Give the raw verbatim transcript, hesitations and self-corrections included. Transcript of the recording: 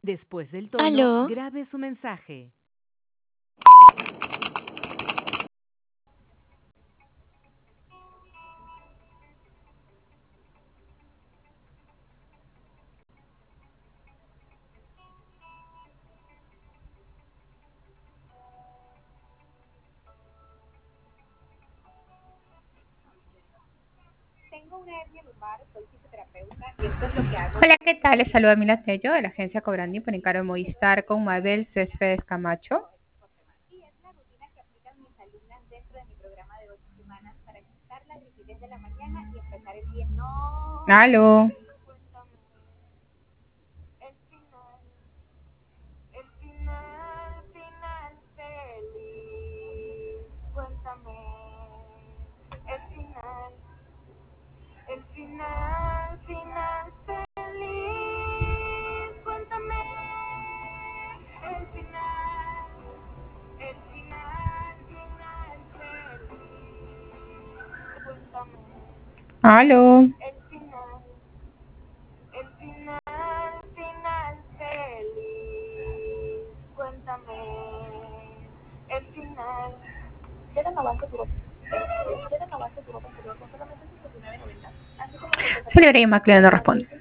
Después del tono, Aló. grabe su mensaje. Tengo una hernia lumbar, soy fisioterapeuta y esto es lo que hago. Hola, ¿qué tal? Les saluda Mila Tello de la agencia Cobrandi por Encargo Movistar con Mabel Céspedes Camacho. Y es la rutina que aplican mis alumnas dentro de mi programa de ocho semanas para quitar la rigidez de la mañana y empezar el día. No. Aló. Cuéntame. El final. El final, final feliz. Cuéntame. El final. El final, final feliz. Cuéntame. El final. El final, final feliz. Cuéntame. Aló. El final. El final, final feliz. Cuéntame. El final. ¿Qué tan avanza tu ropa? ¿Qué tan avanza tu ropa interior con solamente sesenta y nueve noventa? Así como Celebré y Macleod no responde.